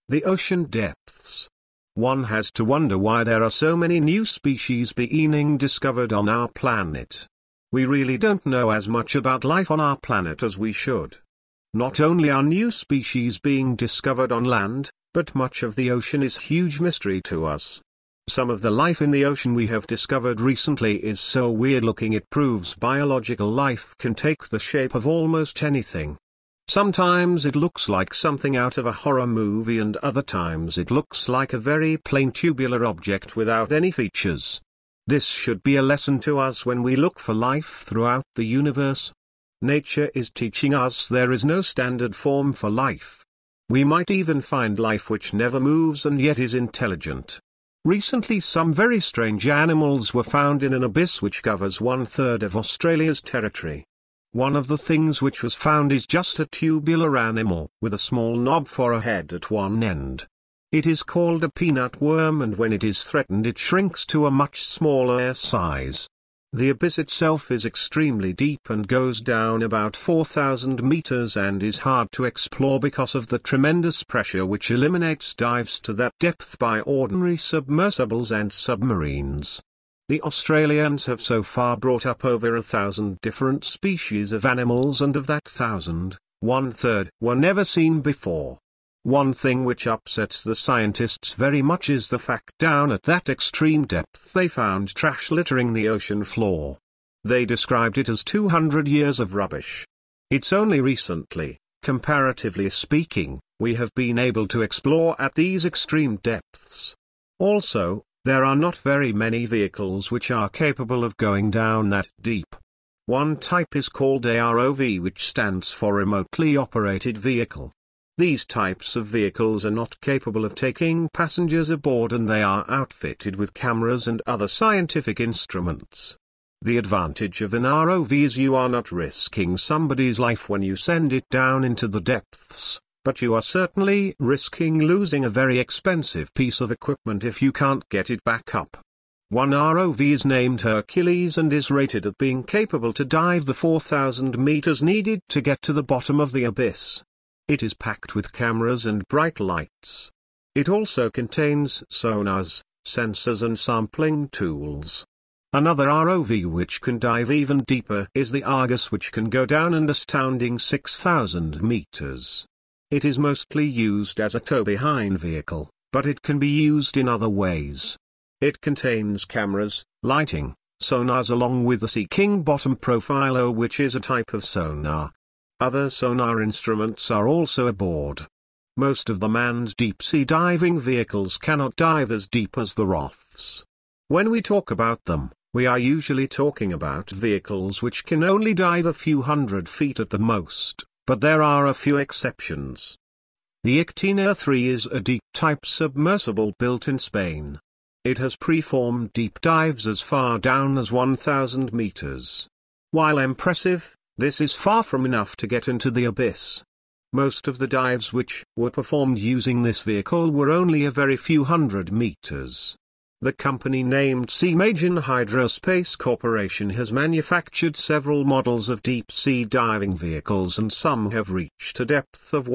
The ocean depths. One has to wonder why there are so many new species being discovered on our planet. We really don't know as much about life on our planet as we should. Not only are new species being discovered on land, but much of the ocean is huge mystery to us. Some of the life in the ocean we have discovered recently is so weird looking it proves biological life can take the shape of almost anything. Sometimes it looks like something out of a horror movie and other times it looks like a very plain tubular object without any features. This should be a lesson to us when we look for life throughout the universe. Nature is teaching us there is no standard form for life. We might even find life which never moves and yet is intelligent. Recently some very strange animals were found in an abyss which covers 1/3 of Australia's territory. One of the things which was found is just a tubular animal with a small knob for a head at one end. It is called a peanut worm and when it is threatened it shrinks to a much smaller size. The abyss itself is extremely deep and goes down about 4,000 meters and is hard to explore because of the tremendous pressure which eliminates dives to that depth by ordinary submersibles and submarines. The Australians have so far brought up over 1,000 different species of animals and of that 1,000, 1/3 were never seen before. One thing which upsets the scientists very much is the fact down at that extreme depth they found trash littering the ocean floor. They described it as 200 years of rubbish. It's only recently, comparatively speaking, we have been able to explore at these extreme depths. Also, there are not very many vehicles which are capable of going down that deep. One type is called a ROV, which stands for Remotely Operated Vehicle. These types of vehicles are not capable of taking passengers aboard and they are outfitted with cameras and other scientific instruments. The advantage of an ROV is you are not risking somebody's life when you send it down into the depths, but you are certainly risking losing a very expensive piece of equipment if you can't get it back up. One ROV is named Hercules and is rated at being capable to dive the 4,000 meters needed to get to the bottom of the abyss. It is packed with cameras and bright lights. It also contains sonars, sensors and sampling tools. Another ROV which can dive even deeper is the Argus, which can go down an astounding 6,000 meters. It is mostly used as a tow-behind vehicle, but it can be used in other ways. It contains cameras, lighting, sonars along with the Sea King bottom profiler, which is a type of sonar. Other sonar instruments are also aboard. Most of the manned deep-sea diving vehicles cannot dive as deep as the ROVs. When we talk about them, we are usually talking about vehicles which can only dive a few hundred feet at the most, but there are a few exceptions. The Ictina 3 is a deep-type submersible built in Spain. It has preformed deep dives as far down as 1,000 meters. While impressive, this is far from enough to get into the abyss. Most of the dives which were performed using this vehicle were only a very few hundred meters. The company named Seamagen Hydrospace Corporation has manufactured several models of deep-sea diving vehicles and some have reached a depth of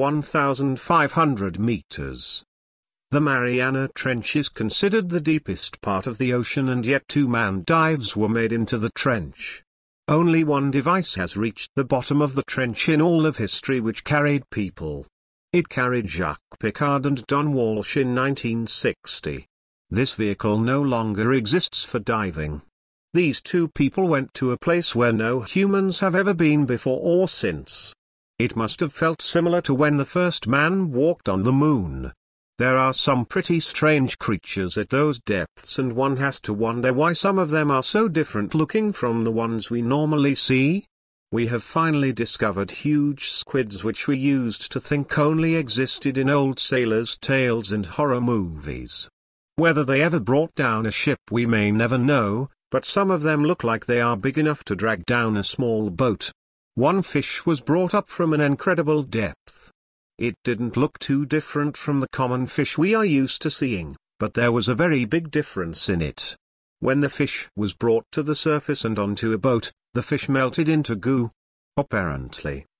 1,500 meters. The Mariana Trench is considered the deepest part of the ocean and yet 2 manned dives were made into the trench. Only one device has reached the bottom of the trench in all of history which carried people. It carried Jacques Piccard and Don Walsh in 1960. This vehicle no longer exists for diving. These 2 people went to a place where no humans have ever been before or since. It must have felt similar to when the first man walked on the moon. There are some pretty strange creatures at those depths and one has to wonder why some of them are so different looking from the ones we normally see. We have finally discovered huge squids which we used to think only existed in old sailors' tales and horror movies. Whether they ever brought down a ship we may never know, but some of them look like they are big enough to drag down a small boat. One fish was brought up from an incredible depth. It didn't look too different from the common fish we are used to seeing, but there was a very big difference in it. When the fish was brought to the surface and onto a boat, the fish melted into goo. Apparently,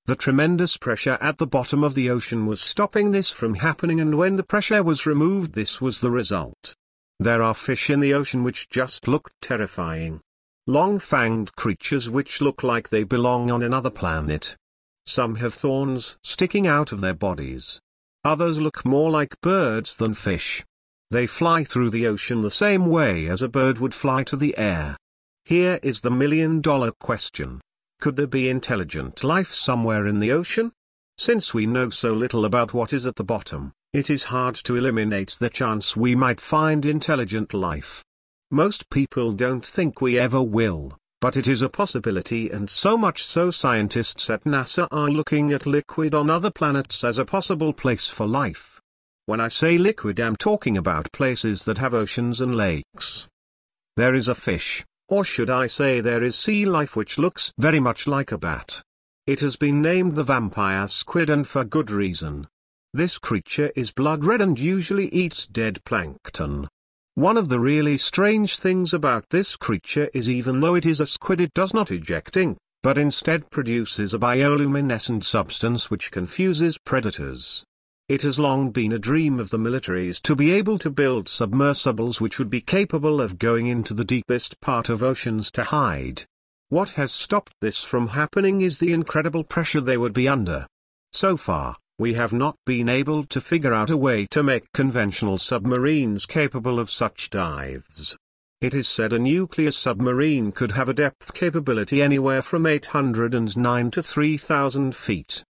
The tremendous pressure at the bottom of the ocean was stopping this from happening, and when the pressure was removed, this was the result. There are fish in the ocean which just look terrifying. Long-fanged creatures which look like they belong on another planet. Some have thorns sticking out of their bodies. Others look more like birds than fish. They fly through the ocean the same way as a bird would fly to the air. Here is the million-dollar question. Could there be intelligent life somewhere in the ocean? Since we know so little about what is at the bottom, it is hard to eliminate the chance we might find intelligent life. Most people don't think we ever will, but it is a possibility, and so much so scientists at NASA are looking at liquid on other planets as a possible place for life. When I say liquid, I'm talking about places that have oceans and lakes. There is a fish, or should I say there is sea life, which looks very much like a bat. It has been named the vampire squid, and for good reason. This creature is blood red and usually eats dead plankton. One of the really strange things about this creature is even though it is a squid, it does not eject ink, but instead produces a bioluminescent substance which confuses predators. It has long been a dream of the militaries to be able to build submersibles which would be capable of going into the deepest part of oceans to hide. What has stopped this from happening is the incredible pressure they would be under. So far, we have not been able to figure out a way to make conventional submarines capable of such dives. It is said a nuclear submarine could have a depth capability anywhere from 809 to 3,000 feet.